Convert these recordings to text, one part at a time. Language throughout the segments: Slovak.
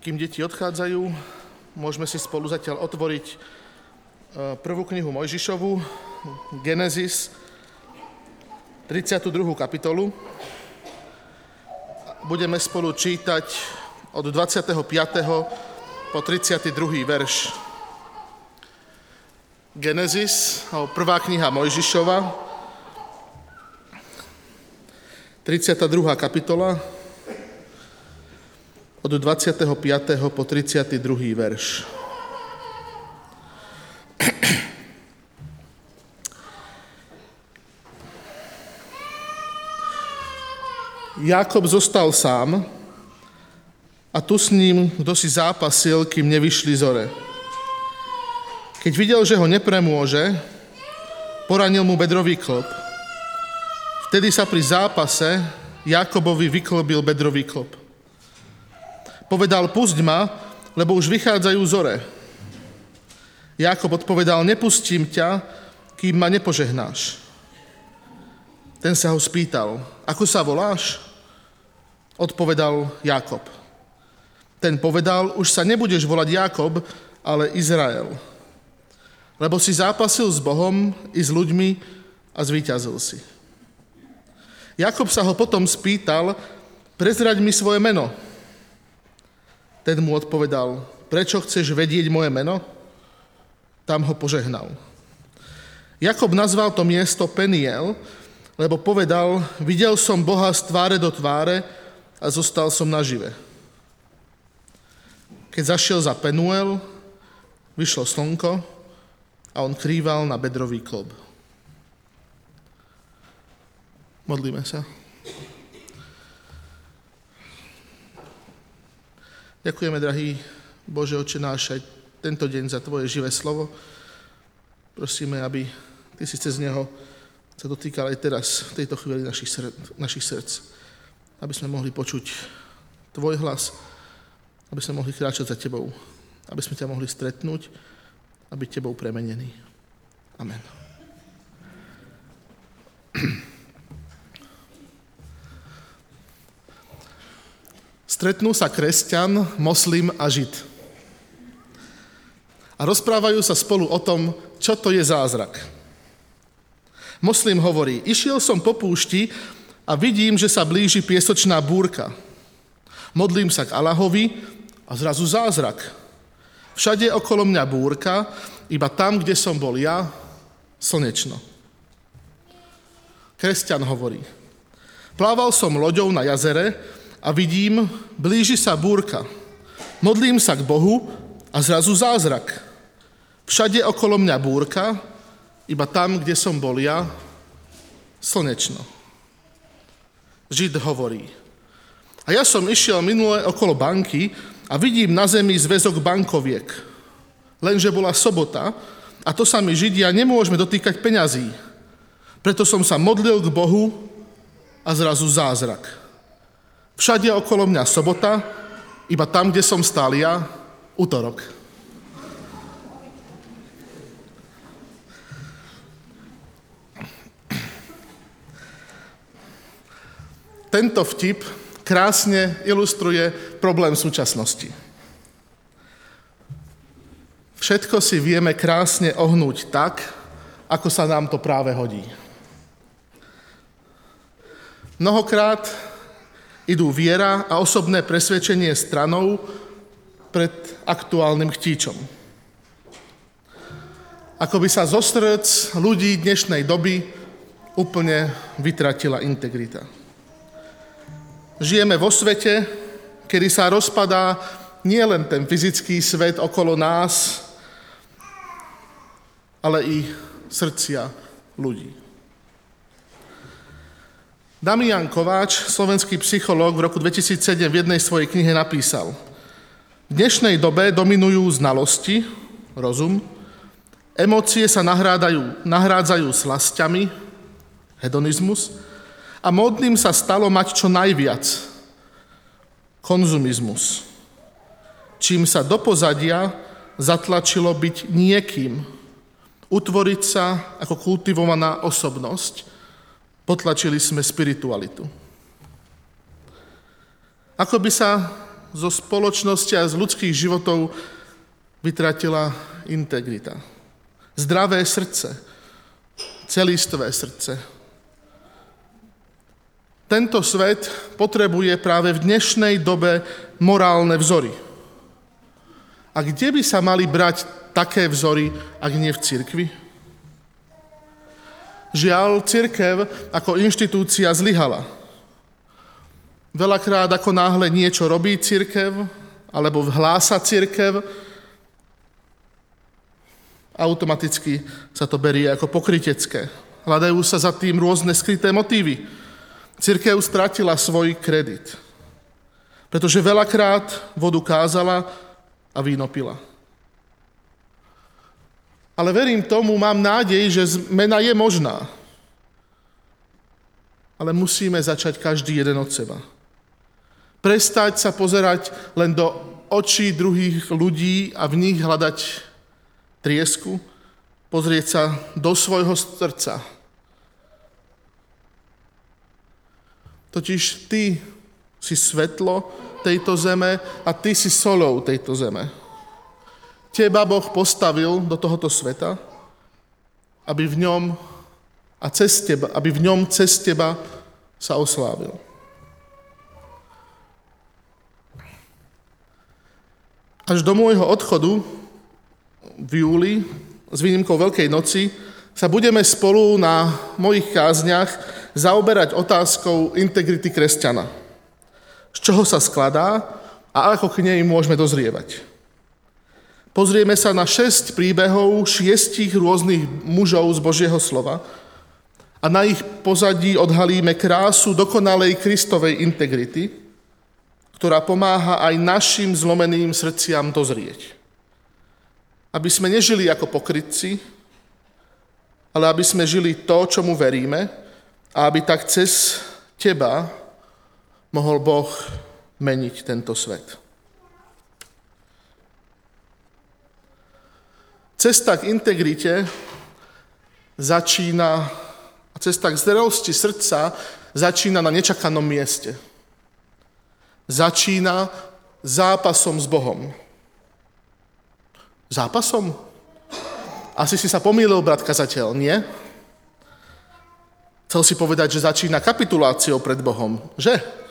Kým deti odchádzajú, môžeme si spolu zatiaľ otvoriť prvú knihu Mojžišovu, Genesis, 32. kapitolu. Budeme spolu čítať od 25. po 32. verš. Genesis, prvá kniha Mojžišova, 32. kapitola, od 25. po 32. verš. Jákob zostal sám a tu s ním kdosi zápasil, kým nevyšli zore. Keď videl, že ho nepremôže, poranil mu bedrový klb. Vtedy sa pri zápase Jákobovi vyklbil bedrový klb. Povedal, pusť ma, lebo už vychádzajú zore. Jákob odpovedal, nepustím ťa, kým ma nepožehnáš. Ten sa ho spýtal, ako sa voláš? Odpovedal Jákob. Ten povedal, už sa nebudeš volať Jákob, ale Izrael. Lebo si zápasil s Bohom i s ľuďmi a zvíťazil si. Jákob sa ho potom spýtal, prezraď mi svoje meno. Ten mu odpovedal, prečo chceš vedieť moje meno? Tam ho požehnal. Jakob nazval to miesto Peniel, lebo povedal, videl som Boha z tváre do tváre a zostal som nažive. Keď zašiel za Penuel, vyšlo slnko a on krýval na bedrový klb. Modlíme sa. Ďakujeme, drahý Bože, Otče náš, aj tento deň za Tvoje živé slovo. Prosíme, aby Ty si cez neho sa dotýkal aj teraz, v tejto chvíli našich srdc. Aby sme mohli počuť Tvoj hlas, aby sme mohli kráčať za Tebou, aby sme ťa mohli stretnúť a byť Tebou premenení. Amen. Stretnú sa kresťan, moslim a žid. A rozprávajú sa spolu o tom, čo to je zázrak. Moslim hovorí, išiel som po púšti a vidím, že sa blíži piesočná búrka. Modlím sa k Allahovi a zrazu zázrak. Všade okolo mňa búrka, iba tam, kde som bol ja, slnečno. Kresťan hovorí, plával som loďou na jazere a vidím, blíži sa búrka. Modlím sa k Bohu a zrazu zázrak. Všade okolo mňa búrka, iba tam, kde som bol ja, slnečno. Žid hovorí, a ja som išiel minule okolo banky a vidím na zemi zväzok bankoviek. Lenže bola sobota a to sa my Židia nemôžeme dotýkať peňazí. Preto som sa modlil k Bohu a zrazu zázrak. Všade okolo mňa sobota, iba tam, kde som stál ja, utorok. Tento vtip krásne ilustruje problém súčasnosti. Všetko si vieme krásne ohnúť tak, ako sa nám to práve hodí. Mnohokrát idú viera a osobné presvedčenie stranou pred aktuálnym chtíčom. Ako by sa zo srdc ľudí dnešnej doby úplne vytratila integrita. Žijeme vo svete, kedy sa rozpadá nielen ten fyzický svet okolo nás, ale i srdcia ľudí. Damian Kováč, slovenský psychológ, v roku 2007 v jednej svojej knihe napísal: v dnešnej dobe dominujú znalosti, rozum, emócie sa nahrádzajú slasťami, hedonizmus, a módnym sa stalo mať čo najviac, konzumizmus, čím sa do pozadia zatlačilo byť niekým, utvoriť sa ako kultivovaná osobnosť, potlačili sme spiritualitu. Ako by sa zo spoločnosti a z ľudských životov vytratila integrita. Zdravé srdce, celistvé srdce. Tento svet potrebuje práve v dnešnej dobe morálne vzory. A kde by sa mali brať také vzory, ak nie v cirkvi? Žiaľ, cirkev ako inštitúcia zlyhala. Veľakrát ako náhle niečo robí cirkev, alebo hlása cirkev, automaticky sa to berie ako pokrytecké. Hľadajú sa za tým rôzne skryté motívy. Cirkev stratila svoj kredit, pretože veľakrát vodu kázala a víno pila. Ale verím tomu, mám nádej, že zmena je možná. Ale musíme začať každý jeden od seba. Prestať sa pozerať len do očí druhých ľudí a v nich hľadať triesku, pozrieť sa do svojho srdca. Totiž ty si svetlo tejto zeme a ty si soľou tejto zeme. Teba Boh postavil do tohoto sveta, aby v ňom cez teba sa oslávil. Až do môjho odchodu v júli, s výnimkou Veľkej noci, sa budeme spolu na mojich kázniach zaoberať otázkou integrity kresťana. Z čoho sa skladá a ako k nej môžeme dozrievať. Pozrieme sa na 6 príbehov 6 rôznych mužov z Božieho slova a na ich pozadí odhalíme krásu dokonalej Kristovej integrity, ktorá pomáha aj našim zlomeným srdciam dozrieť. Aby sme nežili ako pokrytci, ale aby sme žili to, čomu veríme, a aby tak cez teba mohol Boh meniť tento svet. Cesta k integrite začína, a cesta k zrelosti srdca začína na nečakanom mieste. Začína zápasom s Bohom. Zápasom? Asi si sa pomýlil, brat kazateľ, nie? Chcel si povedať, že začína kapituláciou pred Bohom, že?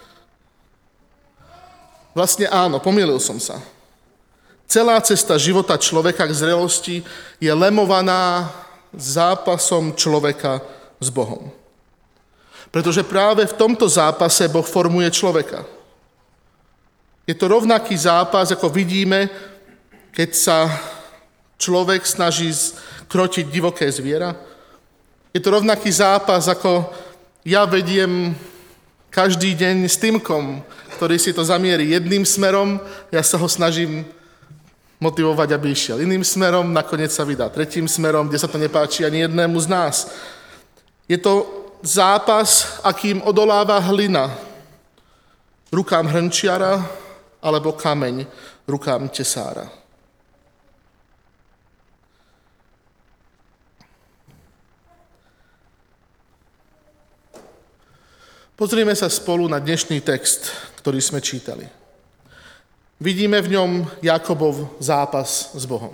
Vlastne áno, pomýlil som sa. Celá cesta života človeka k zrelosti je lemovaná zápasom človeka s Bohom. Pretože práve v tomto zápase Boh formuje človeka. Je to rovnaký zápas, ako vidíme, keď sa človek snaží krotiť divoké zviera. Je to rovnaký zápas, ako ja vediem každý deň s Tymkom, ktorý si to zamierí jedným smerom, ja sa ho snažím motivovať, aby išiel iným smerom, nakoniec sa vydá tretím smerom, kde sa to nepáči ani jednému z nás. Je to zápas, akým odoláva hlina rukám hrnčiara alebo kameň rukám tesára. Pozrieme sa spolu na dnešný text, ktorý sme čítali. Vidíme v ňom Jakobov zápas s Bohom.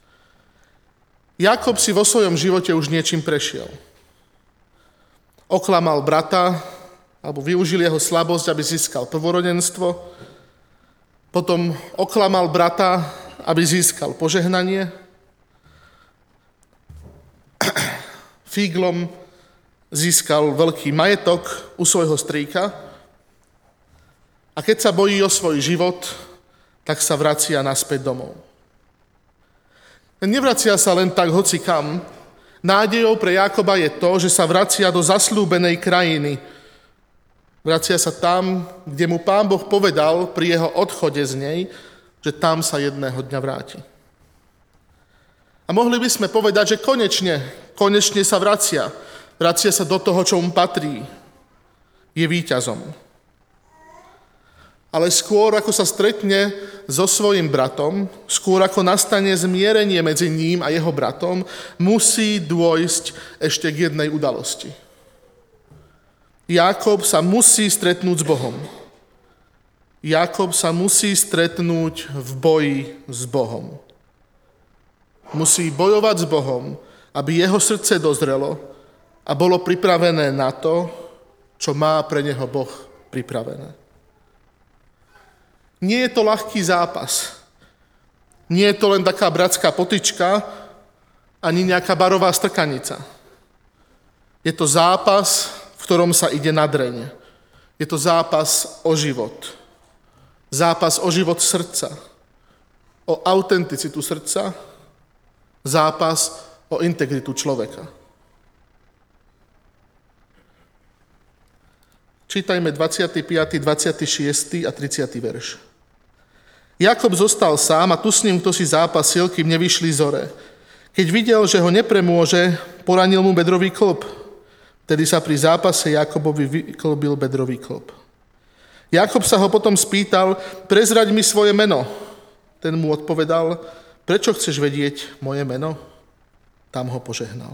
Jakob si vo svojom živote už niečím prešiel. Oklamal brata, alebo využil jeho slabosť, aby získal prvorodenstvo. Potom oklamal brata, aby získal požehnanie. Fíglom získal veľký majetok u svojho strýka. A keď sa bojí o svoj život, tak sa vracia naspäť domov. Nevracia sa len tak hoci kam. Nádejou pre Jákoba je to, že sa vracia do zasľúbenej krajiny. Vracia sa tam, kde mu Pán Boh povedal pri jeho odchode z nej, že tam sa jedného dňa vráti. A mohli by sme povedať, že konečne sa vracia. Vracia sa do toho, čo mu patrí. Je víťazom. Ale skôr, ako sa stretne so svojím bratom, skôr ako nastane zmierenie medzi ním a jeho bratom, musí dôjsť ešte k jednej udalosti. Jákob sa musí stretnúť s Bohom. Jákob sa musí stretnúť v boji s Bohom. Musí bojovať s Bohom, aby jeho srdce dozrelo a bolo pripravené na to, čo má pre neho Boh pripravené. Nie je to ľahký zápas. Nie je to len taká bratská potyčka, ani nejaká barová strkanica. Je to zápas, v ktorom sa ide na dreň. Je to zápas o život. Zápas o život srdca. O autenticitu srdca. Zápas o integritu človeka. Čítajme 25., 26. a 30. verš. Jákob zostal sám a tu s ním kto si zápasil, kým nevyšli zore. Keď videl, že ho nepremôže, poranil mu bedrový klb. Tedy sa pri zápase Jákobovi vyklbil bedrový klb. Jákob sa ho potom spýtal, prezraď mi svoje meno. Ten mu odpovedal, prečo chceš vedieť moje meno? Tam ho požehnal.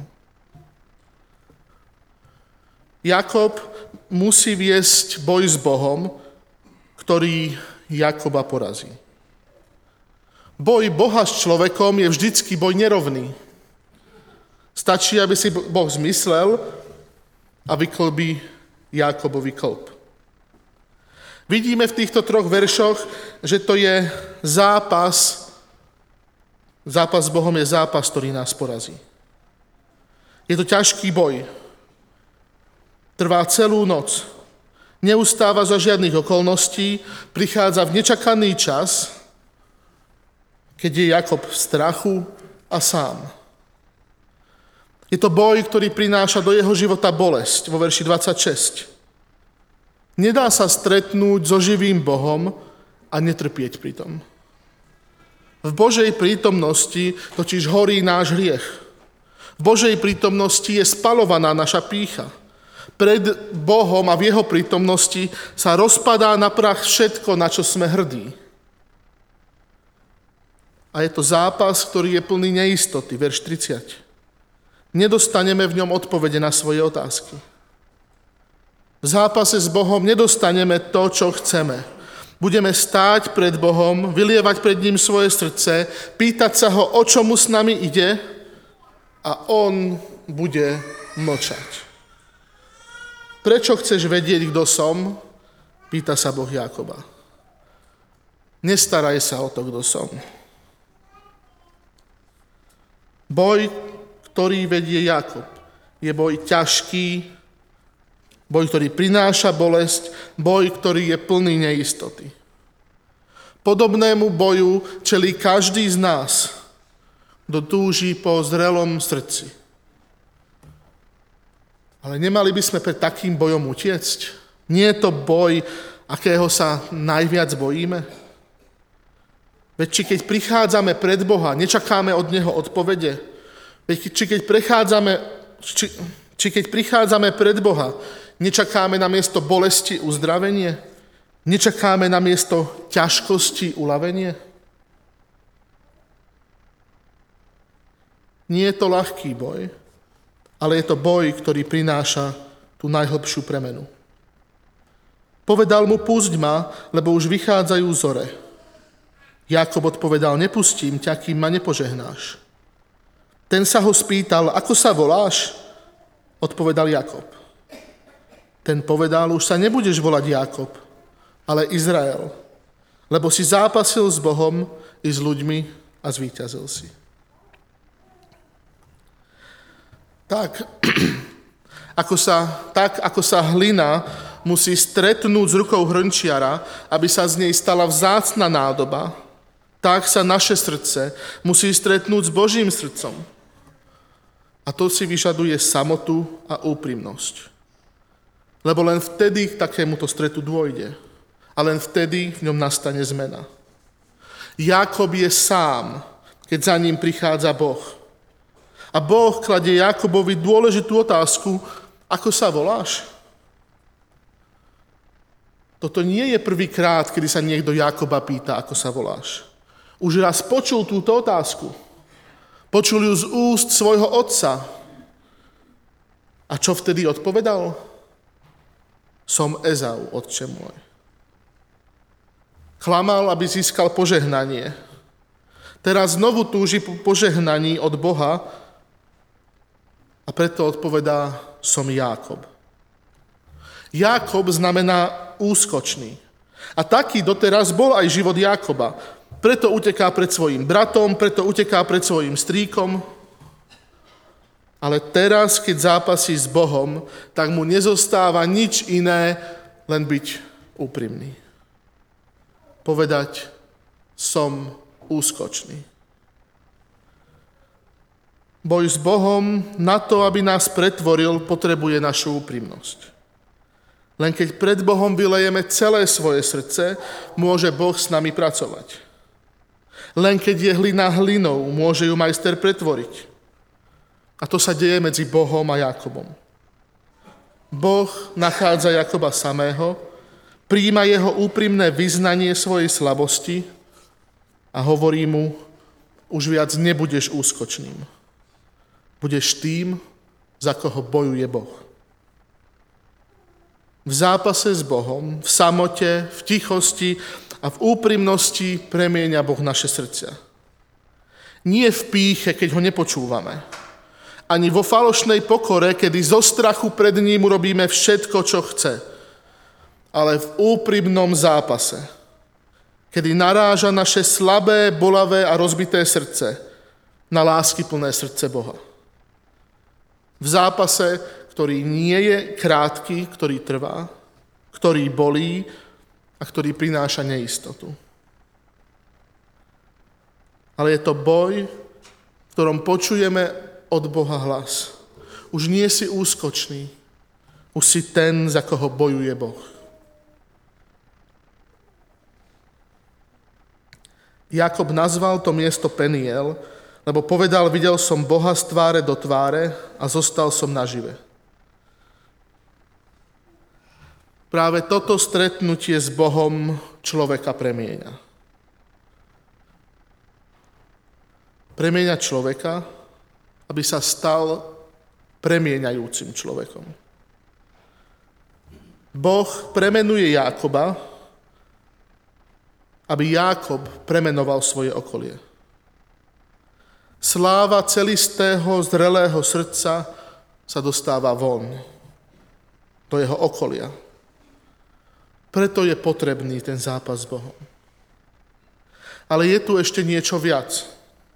Jákob musí viesť boj s Bohom, ktorý Jákoba porazí. Boj Boha s človekom je vždycky boj nerovný. Stačí, aby si Boh zmyslel a vyklbí Jákobovi klb. Vidíme v týchto troch veršoch, že to je zápas. Zápas s Bohom je zápas, ktorý nás porazí. Je to ťažký boj. Trvá celú noc. Neustáva za žiadnych okolností. Prichádza v nečakaný čas, keď je Jákob v strachu a sám. Je to boj, ktorý prináša do jeho života bolesť, vo verši 26. Nedá sa stretnúť so živým Bohom a netrpieť pri tom. V Božej prítomnosti totiž horí náš hriech. V Božej prítomnosti je spalovaná naša pýcha. Pred Bohom a v jeho prítomnosti sa rozpadá na prach všetko, na čo sme hrdí. A je to zápas, ktorý je plný neistoty, verš 30. Nedostaneme v ňom odpovede na svoje otázky. V zápase s Bohom nedostaneme to, čo chceme. Budeme stáť pred Bohom, vylievať pred ním svoje srdce, pýtať sa ho, o čo mu s nami ide, a on bude mlčať. Prečo chceš vedieť, kto som? Pýta sa Boh Jákoba. Nestaraj sa o to, kto som. Boj, ktorý vedie Jákob, je boj ťažký, boj, ktorý prináša bolesť, boj, ktorý je plný neistoty. Podobnému boju čelí každý z nás, kto túži po zrelom srdci. Ale nemali by sme pred takým bojom utiecť? Nie je to boj, akého sa najviac bojíme? Veď či keď prichádzame pred Boha, nečakáme od Neho odpovede? Veď či keď prichádzame pred Boha, nečakáme na miesto bolesti uzdravenie? Nečakáme na miesto ťažkosti uľavenie? Nie je to ľahký boj, ale je to boj, ktorý prináša tú najhlbšiu premenu. Povedal mu, pusť ma, lebo už vychádzajú zore. Jákob odpovedal, nepustím ťa, kým ma nepožehnáš. Ten sa ho spýtal, ako sa voláš? Odpovedal Jákob. Ten povedal, už sa nebudeš volať Jákob, ale Izrael, lebo si zápasil s Bohom i s ľuďmi a zvíťazil si. Tak, ako sa hlina musí stretnúť s rukou hrnčiara, aby sa z nej stala vzácna nádoba, tak sa naše srdce musí stretnúť s Božím srdcom. A to si vyžaduje samotu a úprimnosť. Lebo len vtedy k takémuto stretu dôjde. A len vtedy v ňom nastane zmena. Jákob je sám, keď za ním prichádza Boh. A Boh kladie Jákobovi dôležitú otázku, ako sa voláš? Toto nie je prvýkrát, kedy sa niekto Jákoba pýta, ako sa voláš. Už raz počul túto otázku. Počul ju z úst svojho otca. A čo vtedy odpovedal? Som Ezau, otče môj. Klamal, aby získal požehnanie. Teraz znovu túži po požehnaní od Boha a preto odpovedá: som Jákob. Jákob znamená úskočný. A taký doteraz bol aj život Jákoba. Preto uteká pred svojim bratom, preto uteká pred svojim strýkom. Ale teraz, keď zápasí s Bohom, tak mu nezostáva nič iné, len byť úprimný. Povedať: som úskočný. Boj s Bohom na to, aby nás pretvoril, potrebuje našu úprimnosť. Len keď pred Bohom vylejeme celé svoje srdce, môže Boh s nami pracovať. Len keď je hlina hlinou, môže ju majster pretvoriť. A to sa deje medzi Bohom a Jákobom. Boh nachádza Jákoba samého, prijíma jeho úprimné vyznanie svojej slabosti a hovorí mu: už viac nebudeš úskočným. Budeš tým, za koho bojuje Boh. V zápase s Bohom, v samote, v tichosti a v úprimnosti premieňa Boh naše srdcia. Nie v pýche, keď ho nepočúvame. Ani vo falošnej pokore, kedy zo strachu pred ním urobíme všetko, čo chce. Ale v úprimnom zápase, kedy naráža naše slabé, bolavé a rozbité srdce na láskyplné srdce Boha. V zápase, ktorý nie je krátky, ktorý trvá, ktorý bolí a ktorý prináša neistotu. Ale je to boj, v ktorom počujeme od Boha hlas. Už nie si úskočný, už si ten, za koho bojuje Boh. Jákob nazval to miesto Peniel, lebo povedal: videl som Boha z tváre do tváre a zostal som nažive. Práve toto stretnutie s Bohom človeka premieňa. Premieňa človeka, aby sa stal premieňajúcim človekom. Boh premenuje Jákoba, aby Jákob premenoval svoje okolie. Sláva celistého, zrelého srdca sa dostáva von, do jeho okolia. Preto je potrebný ten zápas s Bohom. Ale je tu ešte niečo viac.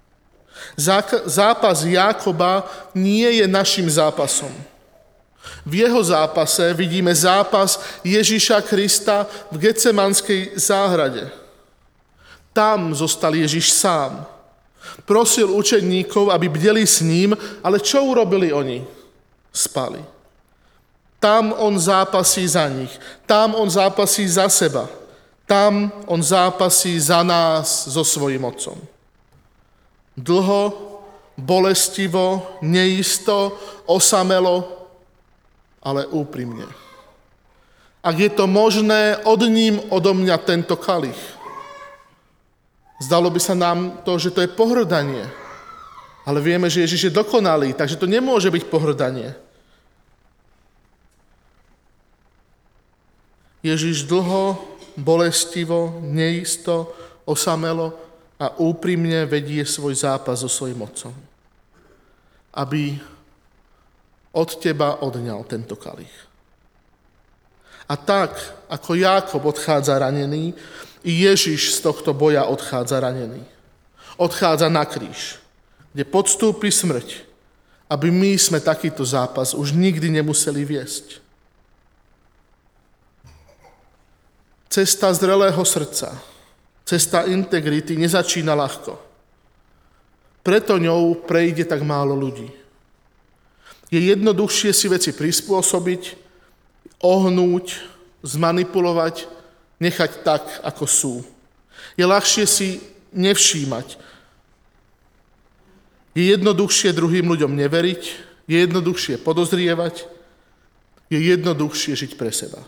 Zápas Jákoba nie je našim zápasom. V jeho zápase vidíme zápas Ježiša Krista v Getsemanskej záhrade. Tam zostal Ježiš sám. Prosil učeníkov, aby bdeli s ním, ale čo urobili oni? Spali. Tam on zápasí za nich. Tam on zápasí za seba. Tam on zápasí za nás so svojím Otcom. Dlho, bolestivo, neisto, osamelo, ale úprimne. Ak je to možné, odním odo mňa tento kalich. Zdalo by sa nám to, že to je pohŕdanie. Ale vieme, že Ježiš je dokonalý, takže to nemôže byť pohŕdanie. Ježiš dlho, bolestivo, neisto, osamelo a úprimne vedie svoj zápas so svojím Otcom. Aby od teba odňal tento kalich. A tak, ako Jákob odchádza ranený, i Ježiš z tohto boja odchádza ranený. Odchádza na kríž, kde podstúpi smrť, aby my sme takýto zápas už nikdy nemuseli viesť. Cesta zrelého srdca, cesta integrity nezačína ľahko. Preto ňou prejde tak málo ľudí. Je jednoduchšie si veci prispôsobiť, ohnúť, zmanipulovať, nechať tak, ako sú. Je ľahšie si nevšímať. Je jednoduchšie druhým ľuďom neveriť, je jednoduchšie podozrievať, je jednoduchšie žiť pre seba.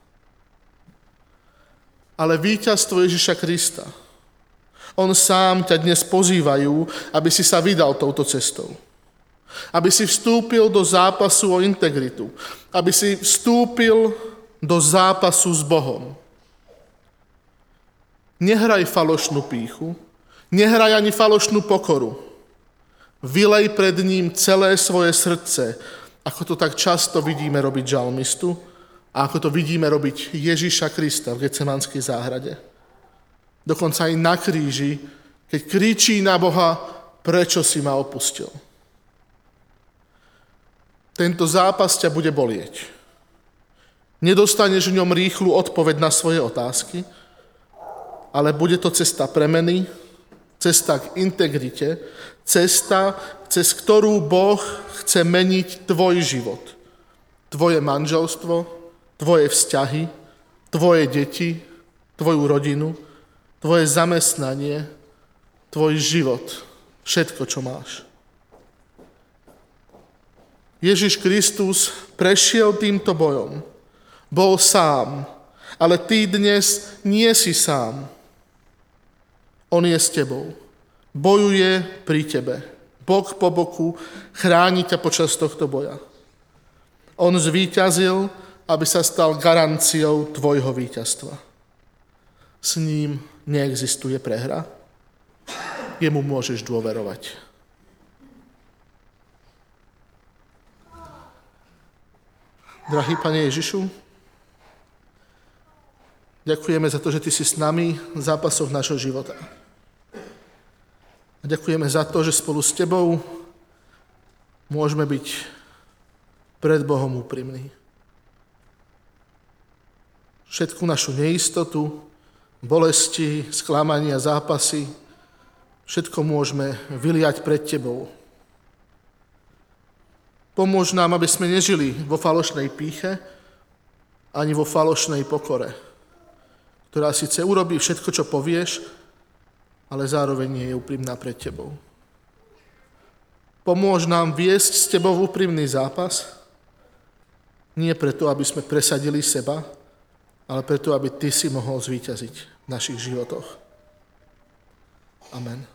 Ale víťazstvo Ježiša Krista, on sám ťa dnes pozývajú, aby si sa vydal touto cestou. Aby si vstúpil do zápasu o integritu. Aby si vstúpil do zápasu s Bohom. Nehraj falošnú pýchu, nehraj ani falošnú pokoru. Vylej pred ním celé svoje srdce, ako to tak často vidíme robiť žalmistu a ako to vidíme robiť Ježiša Krista v Getsemanskej záhrade. Dokonca aj na kríži, keď kričí na Boha, prečo si ma opustil. Tento zápas ťa bude bolieť. Nedostaneš v ňom rýchlu odpoveď na svoje otázky, ale bude to cesta premeny, cesta k integrite, cesta, cez ktorú Boh chce meniť tvoj život. Tvoje manželstvo, tvoje vzťahy, tvoje deti, tvoju rodinu, tvoje zamestnanie, tvoj život, všetko, čo máš. Ježiš Kristus prešiel týmto bojom. Bol sám, ale ty dnes nie si sám. On je s tebou. Bojuje pri tebe. Bok po boku chráni ťa počas tohto boja. On zvíťazil, aby sa stal garanciou tvojho víťazstva. S ním neexistuje prehra. Jemu môžeš dôverovať. Drahý Pane Ježišu, ďakujeme za to, že Ty si s nami v zápasoch našho života. A ďakujeme za to, že spolu s Tebou môžeme byť pred Bohom úprimní. Všetku našu neistotu, bolesti, sklamania, zápasy, všetko môžeme vyliať pred Tebou. Pomôž nám, aby sme nežili vo falošnej pýche ani vo falošnej pokore, ktorá síce urobí všetko, čo povieš, ale zároveň nie je úprimná pred tebou. Pomôž nám viesť s tebou úprimný zápas, nie preto, aby sme presadili seba, ale preto, aby ty si mohol zvíťaziť v našich životoch. Amen.